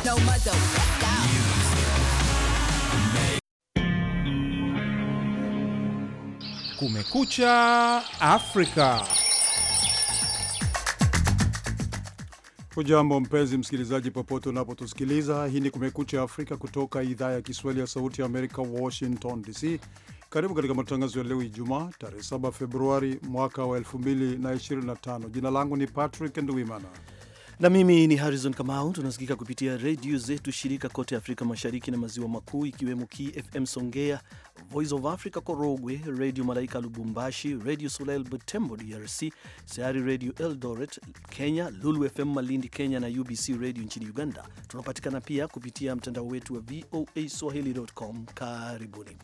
no muzzle. Let's go. Kumekucha Afrika. Hujambo mpenzi msikilizaji popote unapotusikiliza. Hii ni Kumekucha Afrika kutoka idhaa ya Kiswahili ya Sauti ya Amerika, Washington DC. Karibu katika matangazo ya leo Ijumaa, tarehe 7 Februari mwaka wa 2025. Jina langu ni Patrick Nduwimana. Na mimi ni Harrison Kamau. Tunasikika kupitia radio zetu shirika kote Afrika Mashariki na Maziwa Makuu, ikiwemo KFM Songea, Voice of Africa Korogwe, Radio Malaika Lubumbashi, Radio Soleil Butembo DRC, Sayari Radio Eldoret Kenya, Lulu FM Malindi Kenya na UBC Radio nchini Uganda. Tunapatikana pia kupitia mtandao wetu wa voaswahili.com. Karibuni.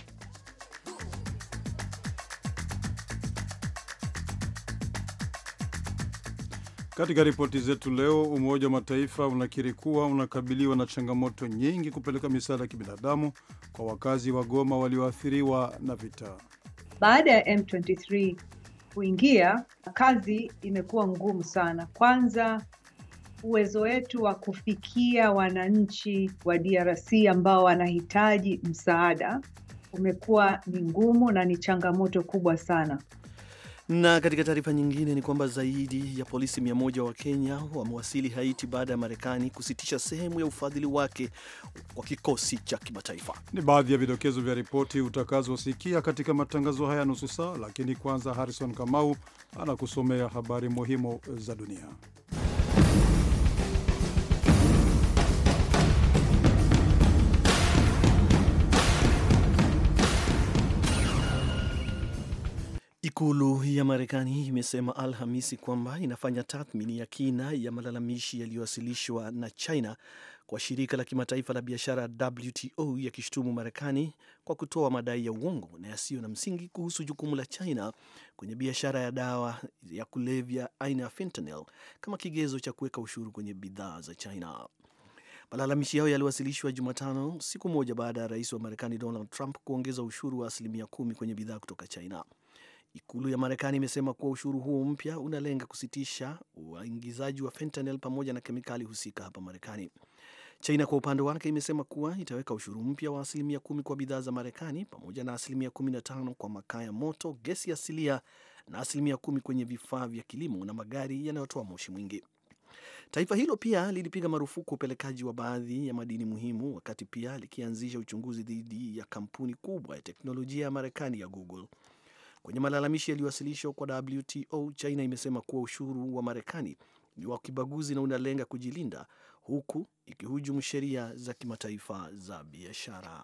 Katika ripoti zetu leo, Umoja wa Mataifa unakiri kuwa unakabiliwa na changamoto nyingi kupeleka misaada ya kibinadamu kwa wakazi wa Goma walioathiriwa na vita. Baada ya M23 kuingia, kazi imekuwa ngumu sana. Kwanza, uwezo wetu wa kufikia wananchi wa DRC ambao wanahitaji msaada umekuwa ni ngumu na ni changamoto kubwa sana. Na katika taarifa nyingine ni kwamba zaidi ya polisi 100 wa Kenya wamewasili Haiti baada ya Marekani kusitisha sehemu ya ufadhili wake kwa kikosi cha kimataifa. Ni baadhi ya vidokezo vya ripoti utakazosikia katika matangazo haya nusu saa, lakini kwanza Harrison Kamau anakusomea habari muhimu za dunia. Ikulu ya Marekani imesema Alhamisi kwamba inafanya tathmini ya kina ya malalamishi yaliyowasilishwa na China kwa shirika la kimataifa la biashara WTO, yakishutumu Marekani kwa kutoa madai ya uongo na yasiyo na msingi kuhusu jukumu la China kwenye biashara ya dawa ya kulevya aina ya fentanyl kama kigezo cha kuweka ushuru kwenye bidhaa za China. Malalamishi yao yaliwasilishwa Jumatano, siku moja baada ya rais wa Marekani Donald Trump kuongeza ushuru wa 10% kwenye bidhaa kutoka China. Ikulu ya Marekani imesema kuwa ushuru huo mpya unalenga kusitisha uingizaji wa fentanyl pamoja na kemikali husika hapa Marekani. China kwa upande wake imesema kuwa itaweka ushuru mpya wa 10% kwa bidhaa za Marekani pamoja na 15% kwa makaa ya moto, gesi asilia na 10% kwenye vifaa vya kilimo na magari yanayotoa moshi mwingi. Taifa hilo pia lilipiga marufuku upelekaji wa baadhi ya madini muhimu, wakati pia likianzisha uchunguzi dhidi ya kampuni kubwa ya teknolojia ya Marekani ya Google. Kwenye malalamishi yaliyowasilishwa kwa WTO, China imesema kuwa ushuru wa Marekani ni wa kibaguzi na unalenga kujilinda, huku ikihujumu sheria za kimataifa za biashara.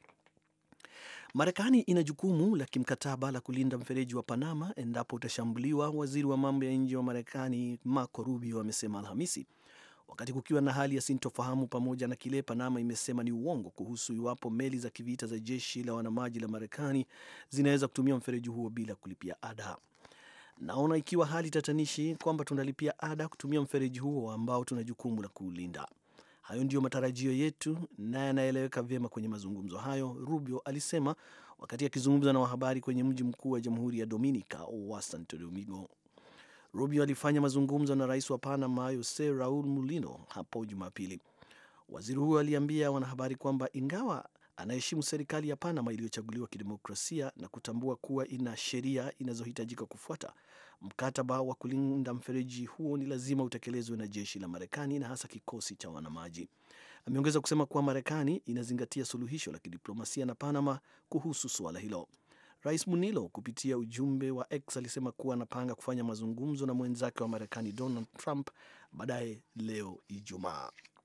Marekani ina jukumu la kimkataba la kulinda mfereji wa Panama endapo utashambuliwa, waziri wa mambo ya nje wa Marekani Marco Rubio amesema Alhamisi, wakati kukiwa na hali ya sintofahamu pamoja na kile Panama imesema ni uongo kuhusu iwapo meli za kivita za jeshi la wanamaji la Marekani zinaweza kutumia mfereji huo bila kulipia ada. Naona ikiwa hali tatanishi kwamba tunalipia ada kutumia mfereji huo ambao tuna jukumu la kuulinda. Hayo ndio matarajio yetu na yanaeleweka vyema kwenye mazungumzo hayo, Rubio alisema wakati akizungumza na wanahabari kwenye mji mkuu wa Jamhuri ya Dominica wa Santo Domingo. Rubio alifanya mazungumzo na rais wa Panama Jose Raul Mulino hapo Jumapili. Waziri huyo aliambia wanahabari kwamba ingawa anaheshimu serikali ya Panama iliyochaguliwa kidemokrasia na kutambua kuwa ina sheria inazohitajika kufuata, mkataba wa kulinda mfereji huo ni lazima utekelezwe na jeshi la Marekani na hasa kikosi cha wanamaji. Ameongeza kusema kuwa Marekani inazingatia suluhisho la kidiplomasia na Panama kuhusu suala hilo. Rais Munilo kupitia ujumbe wa X alisema kuwa anapanga kufanya mazungumzo na mwenzake wa Marekani Donald Trump baadaye leo Ijumaa.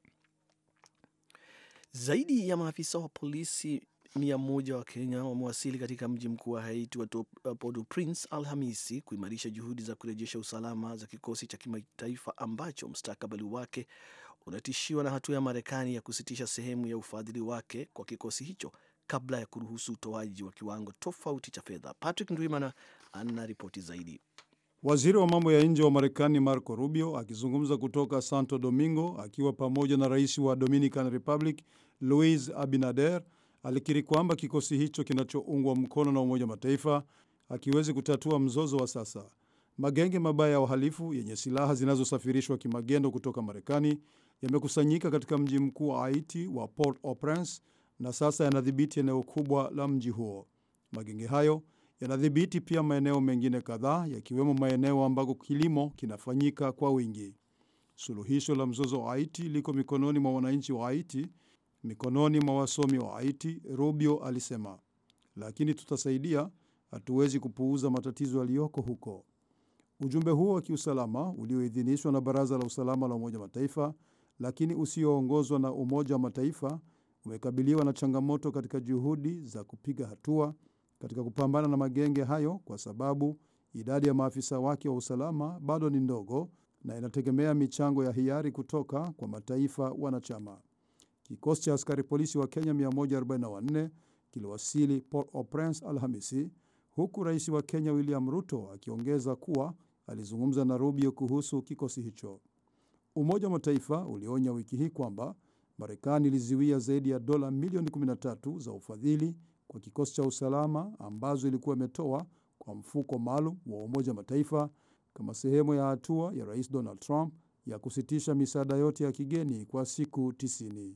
Zaidi ya maafisa wa polisi 100 wa Kenya wamewasili katika mji mkuu wa Haiti wa Port-au-Prince Alhamisi kuimarisha juhudi za kurejesha usalama za kikosi cha kimataifa ambacho mustakabali wake unatishiwa na hatua ya Marekani ya kusitisha sehemu ya ufadhili wake kwa kikosi hicho kabla ya kuruhusu utoaji wa kiwango tofauti cha fedha. Patrick Ndwimana ana ripoti zaidi. Waziri wa mambo ya nje wa Marekani Marco Rubio akizungumza kutoka Santo Domingo akiwa pamoja na rais wa Dominican Republic Luis Abinader alikiri kwamba kikosi hicho kinachoungwa mkono na Umoja wa Mataifa hakiwezi kutatua mzozo wa sasa. Magenge mabaya ya uhalifu yenye silaha zinazosafirishwa kimagendo kutoka Marekani yamekusanyika katika mji mkuu wa Haiti wa Port-au-Prince na sasa yanadhibiti eneo kubwa la mji huo. Magenge hayo yanadhibiti pia maeneo mengine kadhaa, yakiwemo maeneo ambako kilimo kinafanyika kwa wingi. Suluhisho la mzozo wa Haiti liko mikononi mwa wananchi wa Haiti, mikononi mwa wasomi wa Haiti, Rubio alisema. Lakini tutasaidia, hatuwezi kupuuza matatizo yaliyoko huko. Ujumbe huo wa kiusalama ulioidhinishwa na Baraza la Usalama la Umoja wa Mataifa, lakini usioongozwa na Umoja wa Mataifa, umekabiliwa na changamoto katika juhudi za kupiga hatua katika kupambana na magenge hayo kwa sababu idadi ya maafisa wake wa usalama bado ni ndogo na inategemea michango ya hiari kutoka kwa mataifa wanachama. Kikosi cha askari polisi wa Kenya 144 kiliwasili Port-au-Prince Alhamisi, huku rais wa Kenya William Ruto akiongeza kuwa alizungumza na Rubio kuhusu kikosi hicho. Umoja wa Mataifa ulionya wiki hii kwamba Marekani iliziwia zaidi ya dola milioni 13 za ufadhili kwa kikosi cha usalama ambazo ilikuwa imetoa kwa mfuko maalum wa Umoja wa Mataifa kama sehemu ya hatua ya Rais Donald Trump ya kusitisha misaada yote ya kigeni kwa siku 90.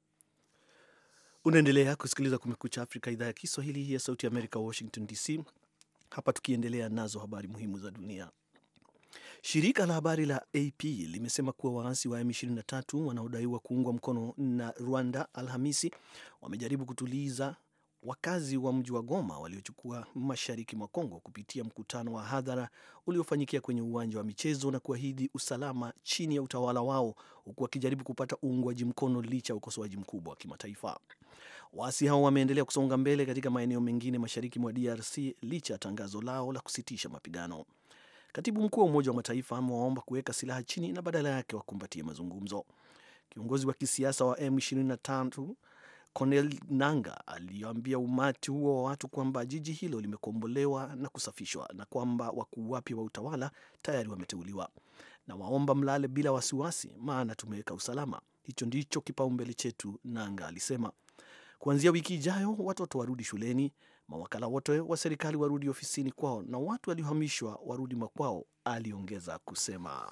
Unaendelea kusikiliza Kumekucha Afrika, idhaa ya Kiswahili ya Sauti ya Amerika, Washington DC. Hapa tukiendelea nazo habari muhimu za dunia. Shirika la habari la AP limesema kuwa waasi wa M23 wanaodaiwa kuungwa mkono na Rwanda Alhamisi wamejaribu kutuliza wakazi wa mji wa Goma waliochukua mashariki mwa Kongo kupitia mkutano wa hadhara uliofanyikia kwenye uwanja wa michezo na kuahidi usalama chini ya utawala wao, huku wakijaribu kupata uungwaji mkono licha ya ukosoaji mkubwa wa kimataifa. Waasi hao wameendelea kusonga mbele katika maeneo mengine mashariki mwa DRC licha ya tangazo lao la kusitisha mapigano. Katibu mkuu wa Umoja wa Mataifa amewaomba kuweka silaha chini na badala yake wakumbatie mazungumzo. Kiongozi wa kisiasa wa M23 Corneille Nangaa aliambia umati huo wa watu kwamba jiji hilo limekombolewa na kusafishwa na kwamba wakuu wapya wa utawala tayari wameteuliwa. Na waomba mlale bila wasiwasi, maana tumeweka usalama. Hicho ndicho kipaumbele chetu, Nangaa alisema. Kuanzia wiki ijayo watoto warudi shuleni, mawakala wote wa serikali warudi ofisini kwao na watu waliohamishwa warudi makwao, aliongeza kusema.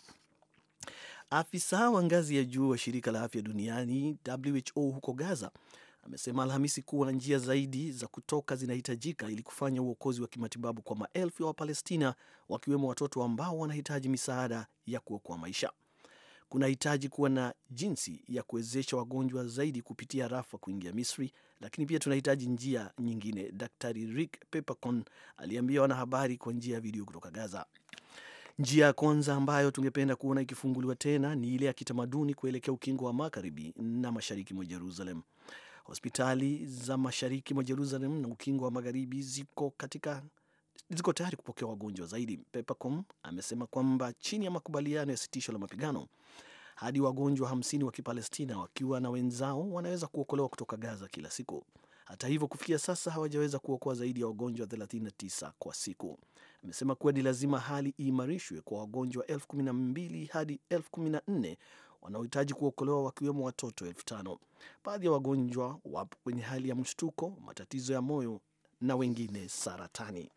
Afisa wa ngazi ya juu wa shirika la afya duniani WHO huko Gaza amesema Alhamisi kuwa njia zaidi za kutoka zinahitajika ili kufanya uokozi wa kimatibabu kwa maelfu ya Wapalestina, wakiwemo watoto ambao wanahitaji misaada ya kuokoa maisha. Kuna hitaji kuwa na jinsi ya kuwezesha wagonjwa zaidi kupitia Rafa kuingia Misri, lakini pia tunahitaji njia nyingine, Daktari Rick Peppercorn aliambia wanahabari kwa njia ya video kutoka Gaza. Njia ya kwanza ambayo tungependa kuona ikifunguliwa tena ni ile ya kitamaduni kuelekea ukingo wa magharibi na mashariki mwa Jerusalem. Hospitali za mashariki mwa Jerusalem na ukingo wa magharibi ziko tayari kupokea wagonjwa zaidi. Peppercorn amesema kwamba chini ya makubaliano ya sitisho la mapigano, hadi wagonjwa 50 wa Kipalestina wakiwa na wenzao wanaweza kuokolewa kutoka Gaza kila siku. Hata hivyo, kufikia sasa hawajaweza kuokoa zaidi ya wagonjwa 39 kwa siku. Amesema kuwa ni lazima hali iimarishwe kwa wagonjwa 12,000 hadi 14,000 wanaohitaji kuokolewa, wakiwemo watoto 5,000. Baadhi ya wagonjwa wapo kwenye hali ya mshtuko, matatizo ya moyo na wengine saratani.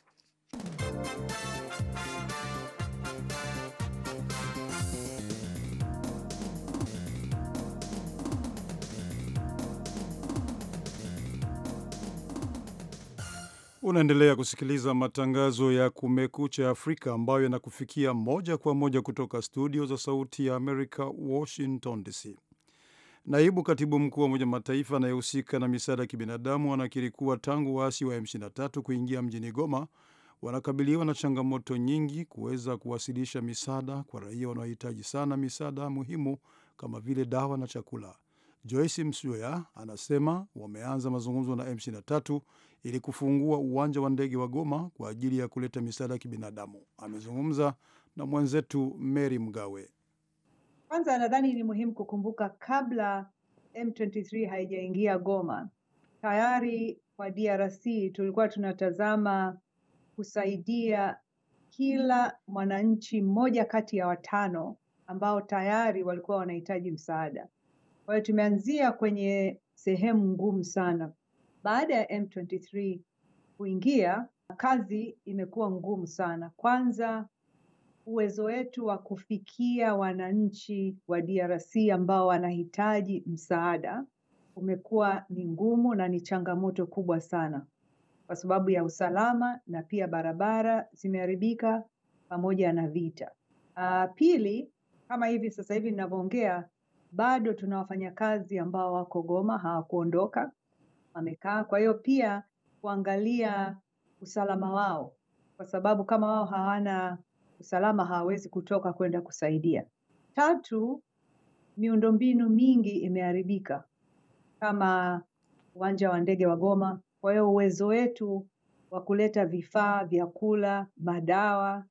Unaendelea kusikiliza matangazo ya Kumekucha Afrika ambayo yanakufikia moja kwa moja kutoka studio za Sauti ya Amerika, Washington DC. Naibu katibu mkuu wa Umoja wa Mataifa anayehusika na misaada ya kibinadamu anakiri kuwa tangu waasi wa M23 kuingia mjini Goma wanakabiliwa na changamoto nyingi kuweza kuwasilisha misaada kwa raia wanaohitaji sana misaada muhimu kama vile dawa na chakula. Joyce Msuya anasema wameanza mazungumzo na M23 ili kufungua uwanja wa ndege wa Goma kwa ajili ya kuleta misaada ya kibinadamu. Amezungumza na mwenzetu Mary Mgawe. Kwanza nadhani ni muhimu kukumbuka kabla M23 haijaingia Goma, tayari kwa DRC tulikuwa tunatazama kusaidia kila mwananchi mmoja kati ya 5 ambao tayari walikuwa wanahitaji msaada. Kwa hiyo tumeanzia kwenye sehemu ngumu sana. Baada ya M23 kuingia, kazi imekuwa ngumu sana. Kwanza, uwezo wetu wa kufikia wananchi wa DRC ambao wanahitaji msaada umekuwa ni ngumu na ni changamoto kubwa sana kwa sababu ya usalama na pia barabara zimeharibika pamoja na vita. Pili, kama hivi sasa hivi ninavyoongea, bado tuna wafanyakazi ambao wako Goma, hawakuondoka, wamekaa. Kwa hiyo pia kuangalia usalama wao, kwa sababu kama wao hawana usalama hawawezi kutoka kwenda kusaidia. Tatu, miundombinu mingi imeharibika kama uwanja wa ndege wa Goma. Kwa hiyo uwezo wetu wa kuleta vifaa, vyakula, madawa,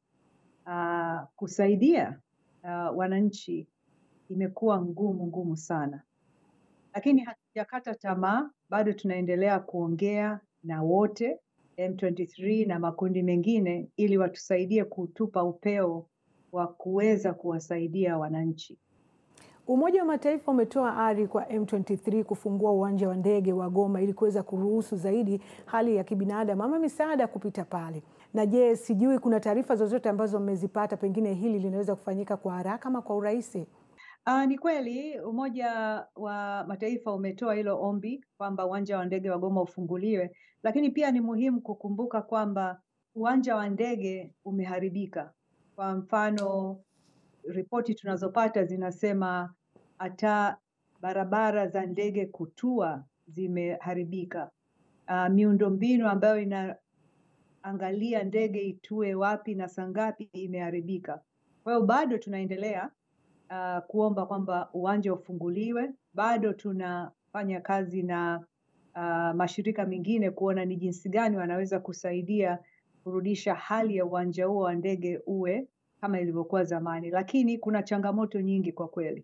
kusaidia wananchi imekuwa ngumu sana. Lakini hatujakata tamaa, bado tunaendelea kuongea na wote M23 na makundi mengine ili watusaidie kutupa upeo wa kuweza kuwasaidia wananchi. Umoja wa Mataifa umetoa ari kwa M23 kufungua uwanja wa ndege wa Goma ili kuweza kuruhusu zaidi hali ya kibinadamu ama misaada kupita pale. Na je, sijui kuna taarifa zozote ambazo mmezipata pengine hili linaweza kufanyika kwa haraka ama kwa urahisi? Ni kweli Umoja wa Mataifa umetoa hilo ombi kwamba uwanja wa ndege wa Goma ufunguliwe, lakini pia ni muhimu kukumbuka kwamba uwanja wa ndege umeharibika. Kwa mfano, ripoti tunazopata zinasema hata barabara za ndege kutua zimeharibika. Miundombinu ambayo inaangalia ndege itue wapi na saa ngapi imeharibika. Kwa hiyo bado tunaendelea kuomba kwamba uwanja ufunguliwe. Bado tunafanya kazi na mashirika mengine kuona ni jinsi gani wanaweza kusaidia kurudisha hali ya uwanja huo wa ndege uwe kama ilivyokuwa zamani, lakini kuna changamoto nyingi kwa kweli.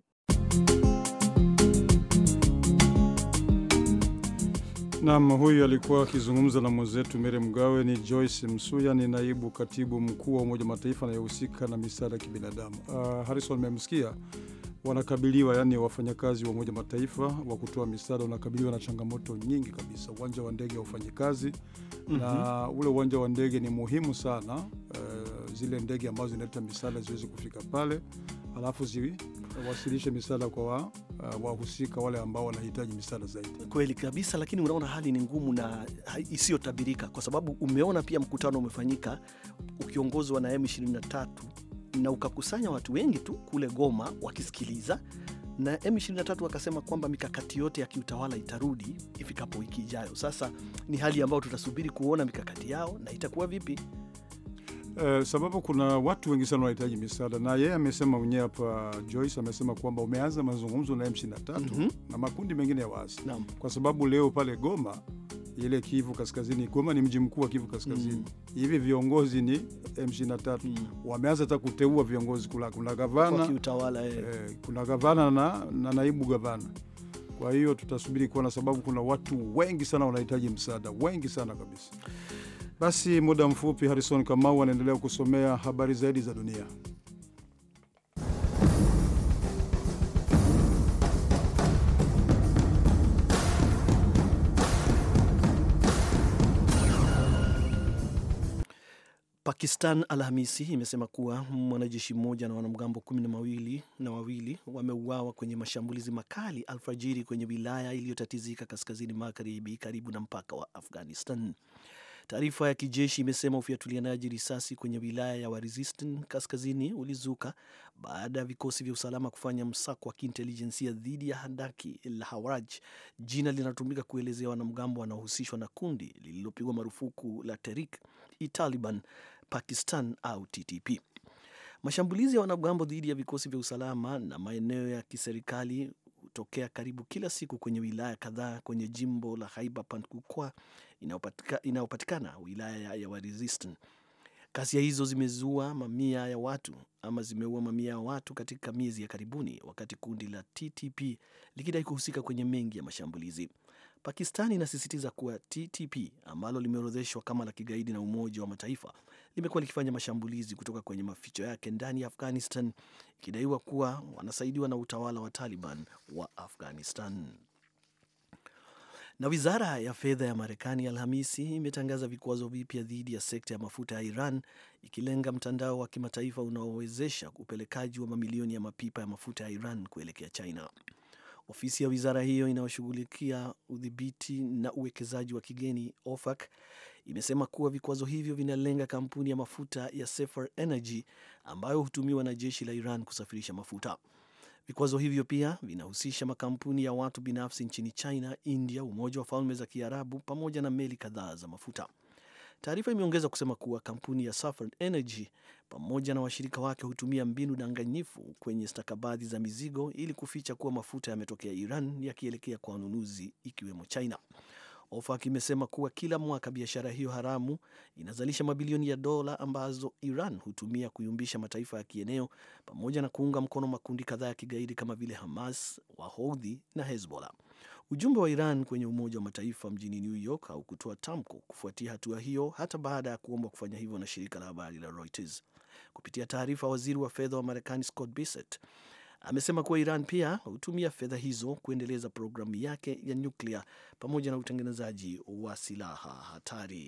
Naam, huyu alikuwa akizungumza na mwenzetu Mere Mgawe. Ni Joyce Msuya, ni naibu katibu mkuu wa Umoja wa Mataifa anayehusika na misaada ya kibinadamu. Harrison, mmemsikia, wanakabiliwa, yani wafanyakazi wa Umoja wa Mataifa wa kutoa misaada wanakabiliwa na changamoto nyingi kabisa. Uwanja wa ndege haufanyi kazi, na ule uwanja wa ndege ni muhimu sana, zile ndege ambazo zinaleta misaada ziweze kufika pale, alafu wasilishe misaada kwa wahusika wale ambao wanahitaji misaada zaidi. Kweli kabisa, lakini unaona hali ni ngumu na isiyotabirika, kwa sababu umeona pia mkutano umefanyika ukiongozwa na M23 na ukakusanya watu wengi tu kule Goma wakisikiliza, na M23 wakasema kwamba mikakati yote ya kiutawala itarudi ifikapo wiki ijayo. Sasa ni hali ambayo tutasubiri kuona mikakati yao na itakuwa vipi. Sababu kuna watu wengi sana wanahitaji misaada, na yeye amesema mwenyewe hapa, Joyce amesema kwamba umeanza mazungumzo na M23 na makundi mengine ya waasi. Kwa sababu leo pale Goma, ile Kivu Kaskazini, Goma ni mji mkuu wa Kivu Kaskazini. Hivi viongozi ni M23. Wameanza hata kuteua viongozi, kuna gavana kiutawala, kuna gavana na naibu gavana. Kwa hiyo tutasubiri kuona, sababu kuna watu wengi sana wanahitaji msaada, wengi sana kabisa. Basi muda mfupi Harrison Kamau anaendelea kusomea habari zaidi za dunia. Pakistan Alhamisi imesema kuwa mwanajeshi mmoja na wanamgambo 12 wameuawa kwenye mashambulizi makali alfajiri kwenye wilaya iliyotatizika kaskazini magharibi karibu na mpaka wa Afghanistan. Taarifa ya kijeshi imesema ufiatulianaji risasi kwenye wilaya ya Waziristan kaskazini ulizuka baada ya vikosi vya usalama kufanya msako wa kiintelijensia dhidi ya handaki la Hawaraj, jina linatumika kuelezea wanamgambo wanaohusishwa na kundi lililopigwa marufuku la Tehrik-i-Taliban Pakistan au TTP. Mashambulizi ya wanamgambo dhidi ya vikosi vya usalama na maeneo ya kiserikali hutokea karibu kila siku kwenye wilaya kadhaa kwenye jimbo la Khyber Pakhtunkhwa inayopatikana wilaya ya Waziristan. Ghasia hizo zimeua mamia ya watu katika miezi ya karibuni, wakati kundi la TTP likidai kuhusika kwenye mengi ya mashambulizi. Pakistan inasisitiza kuwa TTP ambalo limeorodheshwa kama la kigaidi na Umoja wa Mataifa limekuwa likifanya mashambulizi kutoka kwenye maficho yake ndani ya Afghanistan, ikidaiwa kuwa wanasaidiwa na utawala wa Taliban wa Afghanistan. Na wizara ya fedha ya Marekani Alhamisi imetangaza vikwazo vipya dhidi ya sekta ya mafuta ya Iran, ikilenga mtandao wa kimataifa unaowezesha upelekaji wa mamilioni ya mapipa ya mafuta ya Iran kuelekea China. Ofisi ya wizara hiyo inayoshughulikia udhibiti na uwekezaji wa kigeni OFAC imesema kuwa vikwazo hivyo vinalenga kampuni ya mafuta ya Safer Energy ambayo hutumiwa na jeshi la Iran kusafirisha mafuta. Vikwazo hivyo pia vinahusisha makampuni ya watu binafsi nchini China, India, Umoja wa Falme za Kiarabu pamoja na meli kadhaa za mafuta. Taarifa imeongeza kusema kuwa kampuni ya Safer Energy pamoja na washirika wake hutumia mbinu danganyifu kwenye stakabadhi za mizigo ili kuficha kuwa mafuta yametokea Iran yakielekea kwa wanunuzi ikiwemo China. OFAC imesema kuwa kila mwaka biashara hiyo haramu inazalisha mabilioni ya dola ambazo Iran hutumia kuyumbisha mataifa ya kieneo pamoja na kuunga mkono makundi kadhaa ya kigaidi kama vile Hamas, Wahouthi na Hezbollah. Ujumbe wa Iran kwenye Umoja wa Mataifa mjini New York haukutoa tamko kufuatia hatua hiyo hata baada ya kuomba kufanya hivyo na shirika la habari la Reuters. Kupitia taarifa, waziri wa fedha wa Marekani Scott Bessent amesema kuwa Iran pia hutumia fedha hizo kuendeleza programu yake ya nyuklia pamoja na utengenezaji wa silaha hatari.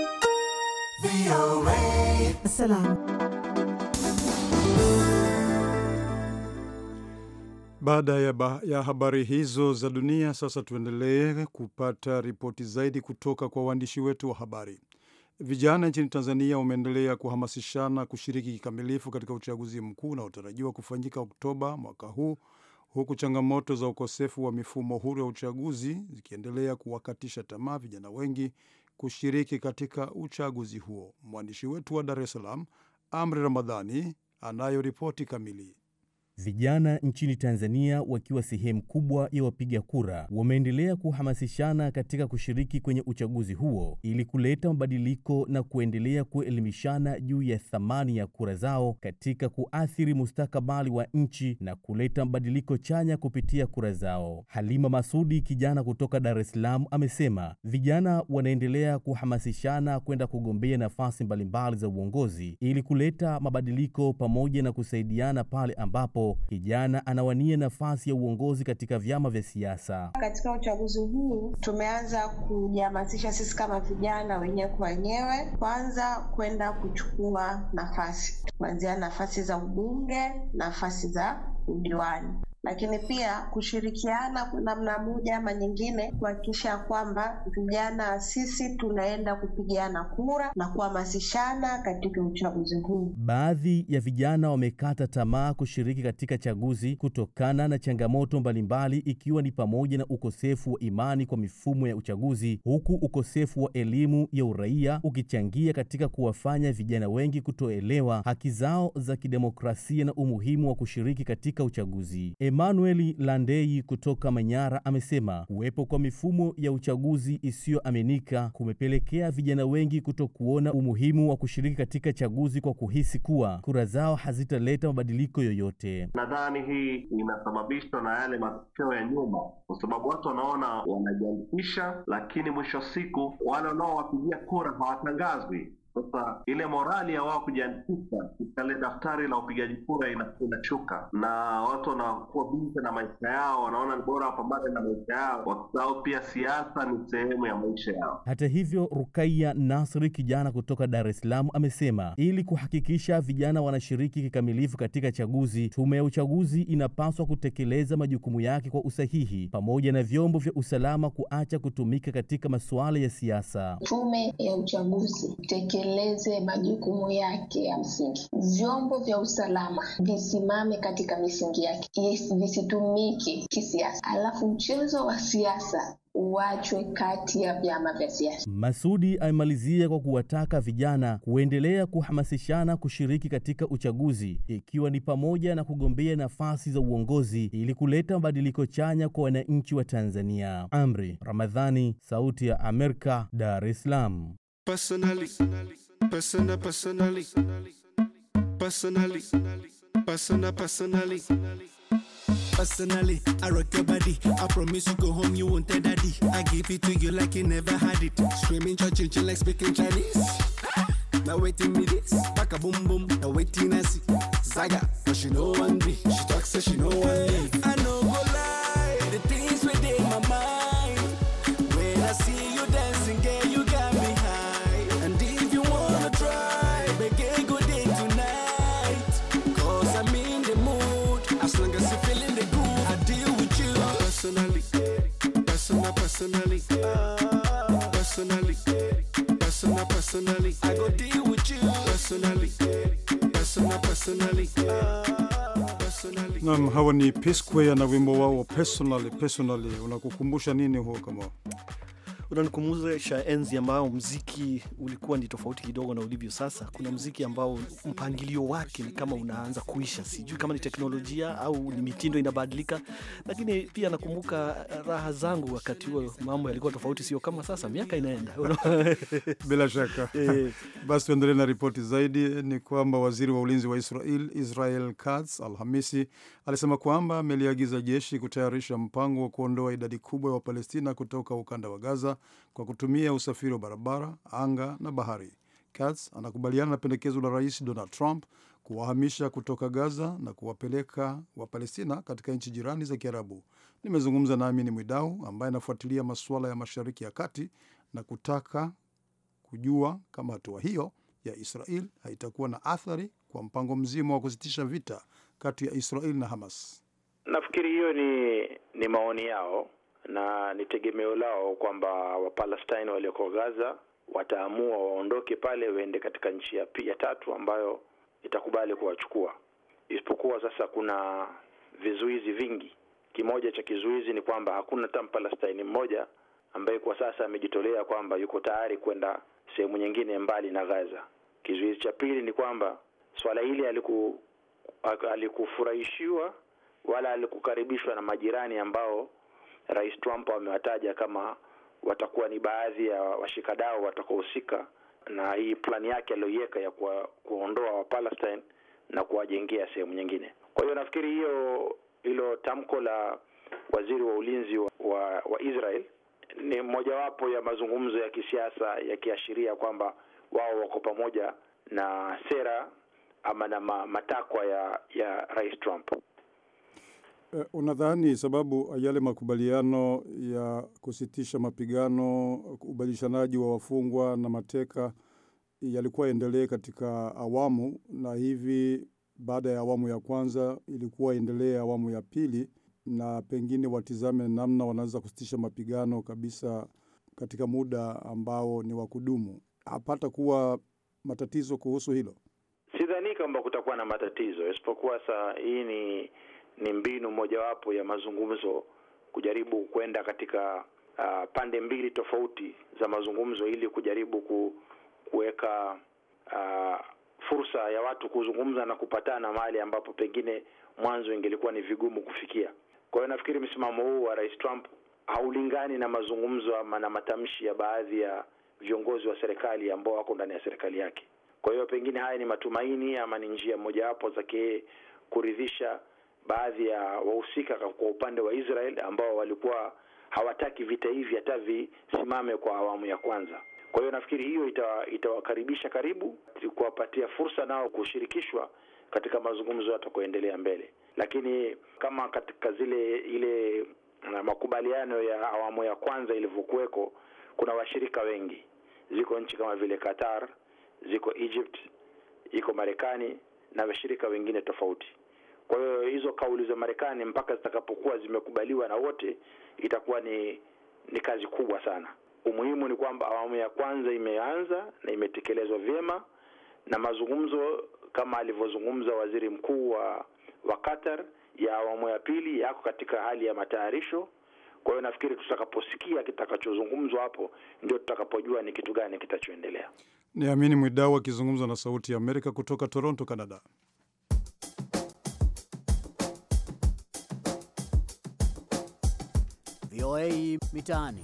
Baada ya habari hizo za dunia, sasa tuendelee kupata ripoti zaidi kutoka kwa waandishi wetu wa habari. Vijana nchini Tanzania wameendelea kuhamasishana kushiriki kikamilifu katika uchaguzi mkuu unaotarajiwa kufanyika Oktoba mwaka huu, huku changamoto za ukosefu wa mifumo huru ya uchaguzi zikiendelea kuwakatisha tamaa vijana wengi kushiriki katika uchaguzi huo. Mwandishi wetu wa Dar es Salaam, Amri Ramadhani, anayo ripoti kamili. Vijana nchini Tanzania wakiwa sehemu kubwa ya wapiga kura wameendelea kuhamasishana katika kushiriki kwenye uchaguzi huo ili kuleta mabadiliko na kuendelea kuelimishana juu ya thamani ya kura zao katika kuathiri mustakabali wa nchi na kuleta mabadiliko chanya kupitia kura zao. Halima Masudi, kijana kutoka Dar es Salaam, amesema vijana wanaendelea kuhamasishana kwenda kugombea nafasi mbalimbali za uongozi ili kuleta mabadiliko pamoja na kusaidiana pale ambapo kijana anawania nafasi ya uongozi katika vyama vya siasa. Katika uchaguzi huu tumeanza kujihamasisha sisi kama vijana wenyewe kwa wenyewe, kwanza kwenda kuchukua nafasi, kuanzia nafasi za ubunge, nafasi za udiwani, lakini pia kushirikiana kwa namna moja ama nyingine kuhakikisha kwamba vijana sisi tunaenda kupigiana kura na kuhamasishana katika uchaguzi huu. Baadhi ya vijana wamekata tamaa kushiriki katika chaguzi kutokana na changamoto mbalimbali, ikiwa ni pamoja na ukosefu wa imani kwa mifumo ya uchaguzi, huku ukosefu wa elimu ya uraia ukichangia katika kuwafanya vijana wengi kutoelewa haki zao za kidemokrasia na umuhimu wa kushiriki katika uchaguzi. Emmanuel Landei kutoka Manyara amesema uwepo kwa mifumo ya uchaguzi isiyoaminika kumepelekea vijana wengi kutokuona umuhimu wa kushiriki katika chaguzi kwa kuhisi kuwa kura zao hazitaleta mabadiliko yoyote. Nadhani hii inasababishwa na yale matokeo ya nyuma, kwa sababu watu wanaona wanajiandikisha, lakini mwisho wa siku wale wanaowapigia kura hawatangazwi. Sasa ile morali ya wao kujiandikisha katika ile daftari la upigaji kura inashuka, na watu wanakuwa busy na maisha yao, wanaona ni bora wapambane na maisha yao, wakisahau pia siasa ni sehemu ya maisha yao. Hata hivyo, Rukaiya Nasri, kijana kutoka Dar es Salaam, amesema ili kuhakikisha vijana wanashiriki kikamilifu katika chaguzi, tume ya uchaguzi inapaswa kutekeleza majukumu yake kwa usahihi pamoja na vyombo vya usalama kuacha kutumika katika masuala ya siasa. Tume ya uchaguzi tekeleze majukumu yake ya msingi. Vyombo vya usalama visimame katika misingi yake, visitumike kisiasa. Alafu mchezo wa siasa uachwe kati ya vyama vya siasa. Masudi aimalizia kwa kuwataka vijana kuendelea kuhamasishana kushiriki katika uchaguzi, ikiwa ni pamoja na kugombea nafasi za uongozi ili kuleta mabadiliko chanya kwa wananchi wa Tanzania. Amri Ramadhani, Sauti ya Amerika, Dar es Salaam. Personally, I rock your body. I promise you go home, you won't tell daddy. I give it to you like you never had it. Screaming, church, like speaking Chinese. Now waiting me this, back a boom boom. Now waiting I see Zaga, but she no one be. She talks so she no one leave. I know go lie, the things within my mind. personally. Personally. Personally. I go deal with you. Personally. Personally. Naam, hawa ni P-Square na wimbo wao personally. Unakukumbusha nini huo kama? Unanikumbusha enzi ambao muziki ulikuwa ni tofauti kidogo na ulivyo sasa. Kuna muziki ambao mpangilio wake ni kama unaanza kuisha. Sijui kama ni teknolojia au ni mitindo inabadilika, lakini pia nakumbuka raha zangu wakati huo mambo yalikuwa tofauti, sio kama sasa, miaka inaenda. Bila shaka. Basi tuendelee na ripoti zaidi. Ni kwamba waziri wa ulinzi wa Israel Katz Alhamisi alisema kwamba ameliagiza jeshi kutayarisha mpango wa kuondoa idadi kubwa ya Wapalestina kutoka ukanda wa Gaza kwa kutumia usafiri wa barabara, anga na bahari. Katz anakubaliana na pendekezo la Rais Donald Trump kuwahamisha kutoka Gaza na kuwapeleka Wapalestina katika nchi jirani za Kiarabu. Nimezungumza na Amini Mwidau ambaye anafuatilia masuala ya Mashariki ya Kati na kutaka kujua kama hatua hiyo ya Israel haitakuwa na athari kwa mpango mzima wa kusitisha vita kati ya Israel na Hamas. Nafikiri hiyo ni maoni yao na ni tegemeo lao kwamba Wapalestina walioko Gaza wataamua waondoke pale waende katika nchi ya tatu ambayo itakubali kuwachukua. Isipokuwa sasa kuna vizuizi vingi. Kimoja cha kizuizi ni kwamba hakuna hata Mpalestina mmoja ambaye kwa sasa amejitolea kwamba yuko tayari kwenda sehemu nyingine mbali na Gaza. Kizuizi cha pili ni kwamba swala hili alikufurahishiwa wala alikukaribishwa na majirani ambao Rais Trump amewataja kama watakuwa ni baadhi ya washikadau watakaohusika na hii plani yake aliyoiweka ya kuondoa Wapalestina na kuwajengea sehemu nyingine. Kwa hiyo nafikiri hilo tamko la waziri wa ulinzi wa Israel ni mojawapo ya mazungumzo ya kisiasa yakiashiria kwamba wao wako pamoja na sera ama na matakwa ya Rais Trump. Unadhani sababu yale makubaliano ya kusitisha mapigano, ubadilishanaji wa wafungwa na mateka yalikuwa endelee katika awamu, na hivi baada ya awamu ya kwanza ilikuwa endelee awamu ya pili, na pengine watizame namna wanaweza kusitisha mapigano kabisa katika muda ambao ni wa kudumu? Hapata kuwa matatizo kuhusu hilo? Sidhani kwamba kutakuwa na matatizo, isipokuwa hii ni mbinu mojawapo ya mazungumzo kujaribu kwenda katika pande mbili tofauti za mazungumzo ili kujaribu kuweka fursa ya watu kuzungumza na kupatana mahali ambapo pengine mwanzo ingelikuwa ni vigumu kufikia. Kwa hiyo nafikiri msimamo huu wa Rais Trump haulingani na mazungumzo ama na matamshi ya baadhi ya viongozi wa serikali ambao wako ndani ya serikali yake. Kwa hiyo pengine haya ni matumaini ama ni njia mojawapo za kuridhisha baadhi ya wahusika kwa upande wa Israel ambao walikuwa hawataki vita hivi hata visimame kwa awamu ya kwanza. Kwa hiyo nafikiri hiyo itawakaribisha karibu, kuwapatia fursa nao kushirikishwa katika mazungumzo yatakayoendelea mbele. Lakini kama katika ile makubaliano ya awamu ya kwanza ilivyokuweko, kuna washirika wengi. Ziko nchi kama vile Qatar, ziko Egypt, iko Marekani na washirika wengine tofauti. Kwa hiyo hizo kauli za Marekani mpaka zitakapokuwa zimekubaliwa na wote itakuwa ni kazi kubwa sana. Umuhimu ni kwamba awamu ya kwanza imeanza na imetekelezwa vyema, na mazungumzo kama alivyozungumza waziri mkuu wa Qatar ya awamu ya pili yako katika hali ya matayarisho. Kwa hiyo nafikiri tutakaposikia kitakachozungumzwa hapo ndio tutakapojua ni kitu gani kitachoendelea. Ni Amini Mwidau akizungumza na Sauti ya Amerika kutoka Toronto, Canada. VOA Mitaani.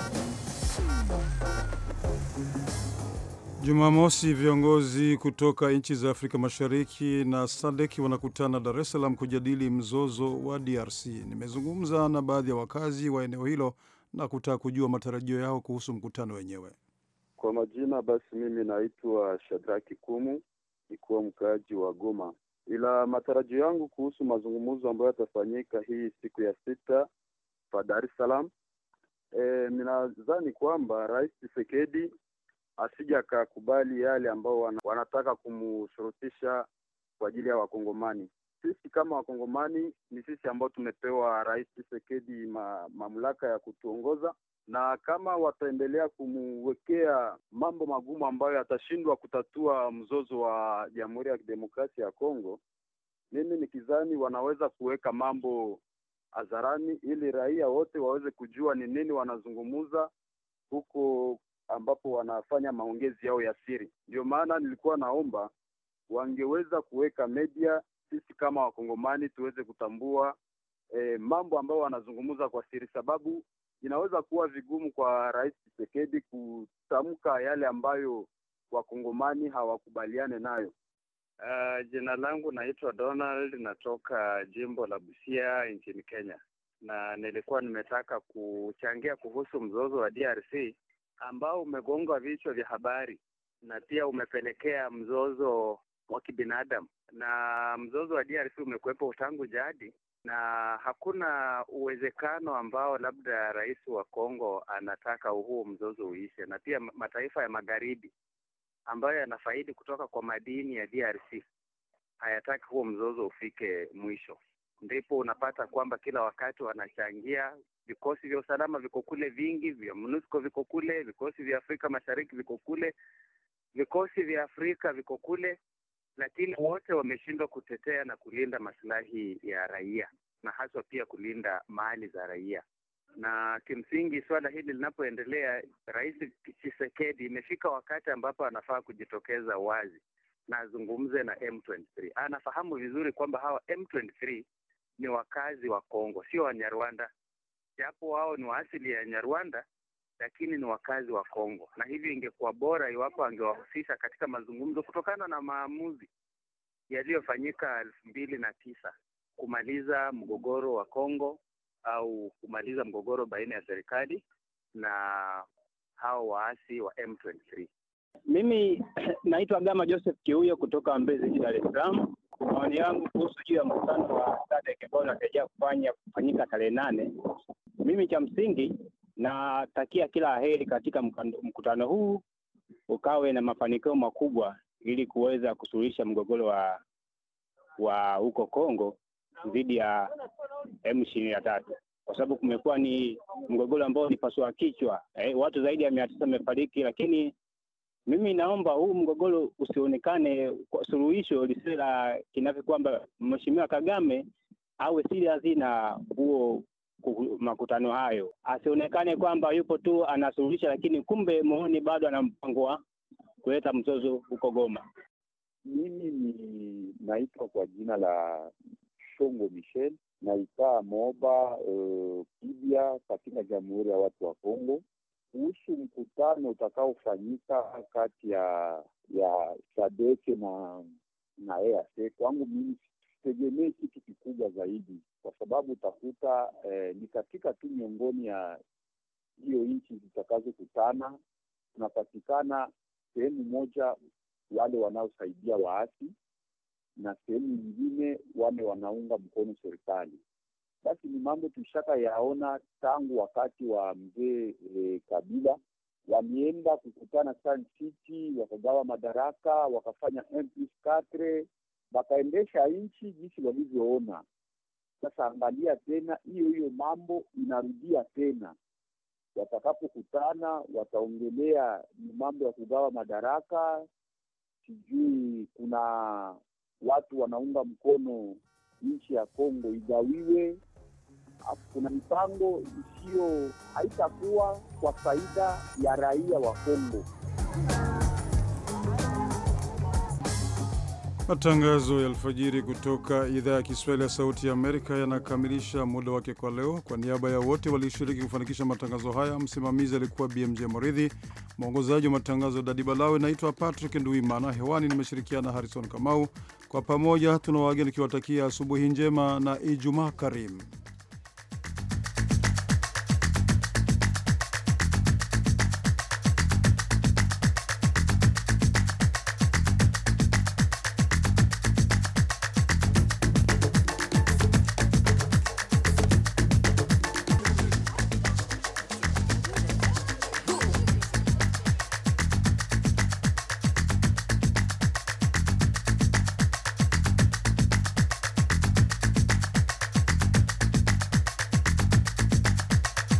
Jumamosi, viongozi kutoka nchi za Afrika Mashariki na SADC wanakutana Dar es Salaam kujadili mzozo wa DRC. Nimezungumza na baadhi ya wakazi wa eneo hilo na kutaka kujua matarajio yao kuhusu mkutano wenyewe. Kwa majina basi, mimi naitwa Shadraki Kumu, nikuwa mkaaji wa Goma. Ila matarajio yangu kuhusu mazungumzo ambayo yatafanyika hii siku ya 6 pa Dar es Salaam, ninadhani kwamba Rais Tshisekedi asija akakubali yale ambao wanataka kumshurutisha kwa ajili ya Wakongomani. sisi kama Wakongomani ni sisi ambao tumepewa Rais Tshisekedi mamlaka ya kutuongoza, na kama wataendelea kumwekea mambo magumu ambayo yatashindwa kutatua mzozo wa Jamhuri ya Kidemokrasia ya Kongo, mimi nikizani wanaweza kuweka mambo hadharani ili raia wote waweze kujua ni nini wanazungumuza huko ambapo wanafanya maongezi yao ya siri. Ndio maana nilikuwa naomba wangeweza kuweka media, sisi kama Wakongomani tuweze kutambua mambo ambayo wanazungumuza kwa siri, sababu inaweza kuwa vigumu kwa Rais Tshisekedi kutamka yale ambayo Wakongomani hawakubaliane nayo. Jina langu naitwa Donald, natoka jimbo la Busia nchini Kenya, na nilikuwa nimetaka kuchangia kuhusu mzozo wa DRC ambao umegonga vichwa vya habari na pia umepelekea mzozo wa kibinadamu. Na mzozo wa DRC umekuwepo tangu jadi, na hakuna uwezekano ambao labda rais wa Kongo anataka huo mzozo uishe, na pia mataifa ya magharibi ambayo yanafaidi kutoka kwa madini ya DRC hayataki huo mzozo ufike mwisho. Ndipo unapata kwamba kila wakati wanachangia, vikosi vya usalama viko kule vingi, vya MONUSCO viko kule, vikosi vya Afrika Mashariki viko kule, vikosi vya Afrika viko kule, lakini wote wameshindwa kutetea na kulinda maslahi ya raia, na haswa pia kulinda mali za raia. Na kimsingi swala hili linapoendelea, Rais Tshisekedi imefika wakati ambapo anafaa kujitokeza wazi na azungumze na M23. Anafahamu vizuri kwamba hawa M23 ni wakazi wa Kongo, sio Wanyarwanda. Japo wao ni wa asili ya Nyarwanda, lakini ni wakazi wa Kongo. Na hivyo ingekuwa bora iwapo angewahusisha katika mazungumzo, kutokana na maamuzi yaliyofanyika 2009 kumaliza mgogoro wa Kongo au kumaliza mgogoro baina ya serikali na hao waasi wa M23. Mimi naitwa Gama Joseph Kiuyo kutoka Mbezi, Dar es Salaam. Maoni yangu kuhusu juu ya mkutano wa SADC ambao unatarajia kufanyika tarehe 8. Mimi cha msingi natakia kila heri katika mkutano huu ukawe na mafanikio makubwa ili kuweza kusuluhisha mgogoro wa huko Kongo dhidi ya M23, kwa sababu kumekuwa ni mgogoro ambao ni pasua kichwa. Watu zaidi ya 900 wamefariki, lakini mimi naomba huu mgogoro usionekane kwa suluhisho lisiwe la kinafi, kwamba Mheshimiwa Kagame awe serious na huo makutano hayo. Asionekane kwamba yupo tu anasuluhisha, lakini kumbe moyoni bado ana mpango wa kuleta mzozo huko Goma. Mimi ni naitwa kwa jina la Shongo Michel, naikaa Moba Kibia katika Jamhuri ya Watu wa Kongo. Kuhusu mkutano utakaofanyika kati ya SADC na EAC, kwangu mimi sitegemei kitu kikubwa zaidi, kwa sababu utakuta ni katika tu miongoni ya hiyo nchi zitakazokutana tunapatikana sehemu moja wale wanaosaidia waasi na sehemu nyingine wale wanaunga mkono serikali. Basi ni mambo tushaka yaona tangu wakati wa mzee Kabila. Walienda kukutana Sun City, wakagawa madaraka, wakafanya M+4, wakaendesha nchi jinsi walivyoona. Sasa angalia tena hiyo mambo inarudia tena. Watakapokutana wataongelea ni mambo ya kugawa madaraka, sijui kuna watu wanaunga mkono nchi ya Kongo igawiwe. Kuna mipango isiyo haitakuwa kwa faida ya raia wa Kongo. Matangazo ya alfajiri kutoka idhaa ya Kiswahili ya Sauti ya Amerika yanakamilisha muda wake kwa leo. Kwa niaba ya wote walioshiriki kufanikisha matangazo haya, msimamizi alikuwa BMJ Moridhi, mwongozaji wa matangazo Dadi Balawe. Naitwa Patrick Nduimana, hewani nimeshirikiana Harrison Kamau. Kwa pamoja tunawageni kiwatakia asubuhi njema na Ijumaa karimu.